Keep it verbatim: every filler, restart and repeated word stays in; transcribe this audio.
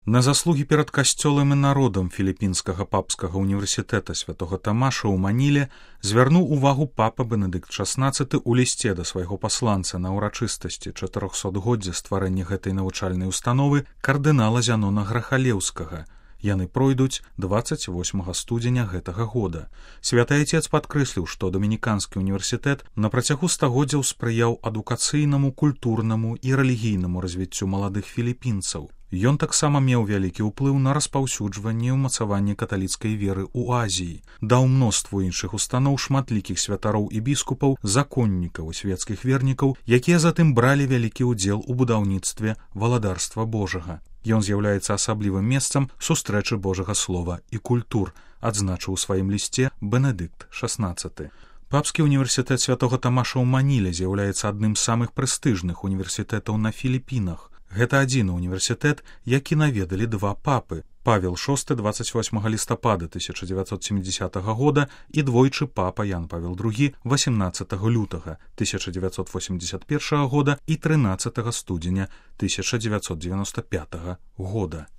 На заслугі перад касцёлам і народам філіпінскага папскага універсітэта святога Тамаша ў Маніле звярнуў увагу папа Бенедыкт шаснаццаты ў лісце да свайго пасланца на ўрачыстасці чатырохсотгоддзя стварэння гэтай навучальнай установы кардынала Зянона Грахалеўскага. Яны пройдуць дваццаць восьмага студзеня гэтага года. Святы Айцец падкрэсліў, што Дамініканскі універсітэт на працягу стагоддзяў спрыяў адукацыйнаму, культурнаму і рэлігійнаму развіццю маладых філіпінцаў. Ён таксама меў вялікі ўплыў на распаўсюджванне і ўмацаванне каталіцкай веры ў Азіі, даў мноству іншых устаноў шматлікіх святароў і біскупаў, законнікаў і свецкіх вернікаў, якія затым бралі вялікі ўдзел у будаўніцтве валадарства Божага. Ён з'яўляецца асаблівым месцам сустрэчы Божага слова і культур, адзначыў у сваім лісце Бенедыкт шаснаццаты. Папскі універсітэт святога Тамаша ў Маніле з'яўляецца адным з самых прэстыжных універсітэтаў на Філіпінах. Гэта адзіны універсітэт, які наведалі два папы. Павел шосты дваццаць восьмага лістапада тысяча дзевяцьсот сямідзясятага года і двойчы папа Ян Павел другі васемнаццатага лютага тысяча дзевяцьсот восемьдесят першага года і трынаццатага студзеня тысяча дзевяцьсот дзевяноста пятага года.